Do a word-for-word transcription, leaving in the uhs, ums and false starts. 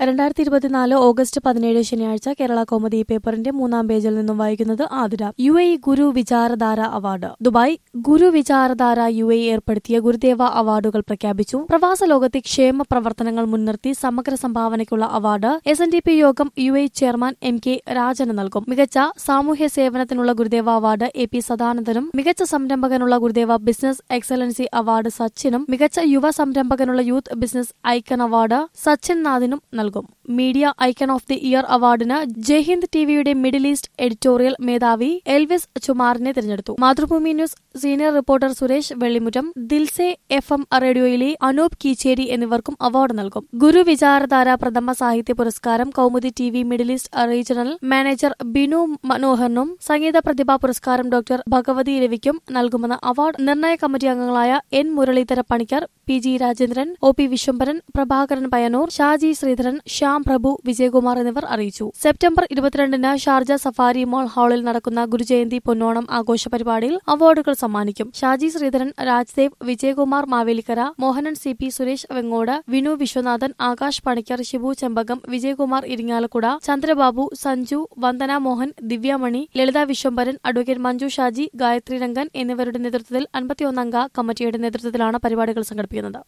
രണ്ടായിരത്തി ഇരുപത്തിനാല് ഓഗസ്റ്റ് പതിനേഴ് ശനിയാഴ്ച കേരള കൗമുദി പേപ്പറിന്റെ മൂന്നാം പേജിൽ നിന്നും വായിക്കുന്നത് Athira. U A Guru Vicharadhara award. Dubai. Guru Vicharadhara U A ഏർപ്പെടുത്തിയ ഗുരുദേവ അവാർഡുകൾ പ്രഖ്യാപിച്ചു. പ്രവാസ ലോകത്തെ ക്ഷേമ പ്രവർത്തനങ്ങൾ മുൻനിർത്തി സമഗ്ര സംഭാവനയ്ക്കുള്ള award S N D P യോഗം U A chairman M K രാജന് നൽകും. മികച്ച സാമൂഹ്യ സേവനത്തിനുള്ള ഗുരുദേവ അവാർഡ് എ പി സദാനന്ദനും, മികച്ച സംരംഭകനുള്ള ഗുരുദേവ ബിസിനസ് എക്സലൻസി അവാർഡ് സച്ചിനും, മികച്ച യുവ സംരംഭകനുള്ള youth business icon award Sachin നാഥിനും നൽകും. Media icon of the year അവാർഡിന് ജയ്ഹിന്ദ് ടിവിയുടെ മിഡിൽ ഈസ്റ്റ് എഡിറ്റോറിയൽ മേധാവി എൽവിസ് ചുമാറിനെ തിരഞ്ഞെടുത്തു. Mathrubhumi news senior reporter Suresh Vellimuttam, Dilse F M റേഡിയോയിലെ അനൂപ് കീച്ചേരി എന്നിവർക്കും അവാർഡ് നൽകും. ഗുരു വിചാരധാര പ്രഥമ സാഹിത്യ പുരസ്കാരം Kaumudi T V Middle East regional manager Binu മനോഹറിനും, സംഗീത പ്രതിഭാ പുരസ്കാരം ഡോക്ടർ ഭഗവതി രവിക്കും നൽകുമെന്ന് അവാർഡ് നിർണയ കമ്മിറ്റി അംഗങ്ങളായ N Muralidhara Panicker, P G Rajendran, O P Viswambharan, Prabhakaran Payyannur, Shaji Sreedharan, Shyam Prabhu, Vijayakumar എന്നിവർ അറിയിച്ചു. സെപ്റ്റംബർ ഇരുപത്തിരണ്ടിന് ഷാർജ സഫാരി മോൾ ഹാളിൽ നടക്കുന്ന ഗുരുജയന്തി പൊന്നോണം ആഘോഷ പരിപാടിയിൽ അവാർഡുകൾ സമ്മാനിക്കും. Shaji Sreedharan, Rajdev, Vijayakumar Mavelikkara, Mohanan C P, Suresh Vengode, Vinu Viswanathan, Akash Panicker, Shibu Chempakam, Vijayakumar Irinjalakuda, Chandrababu, Sanju, Vandana Mohan, Divyamani, Lalitha Viswambharan, advocate Manju Shaji, Gayathri Rangan എന്നിവരുടെ നേതൃത്വത്തിൽ അൻപത്തിയൊന്നംഗ കമ്മിറ്റിയുടെ നേതൃത്വത്തിലാണ് പരിപാടികൾ സംഘടിപ്പിക്കുന്നത്.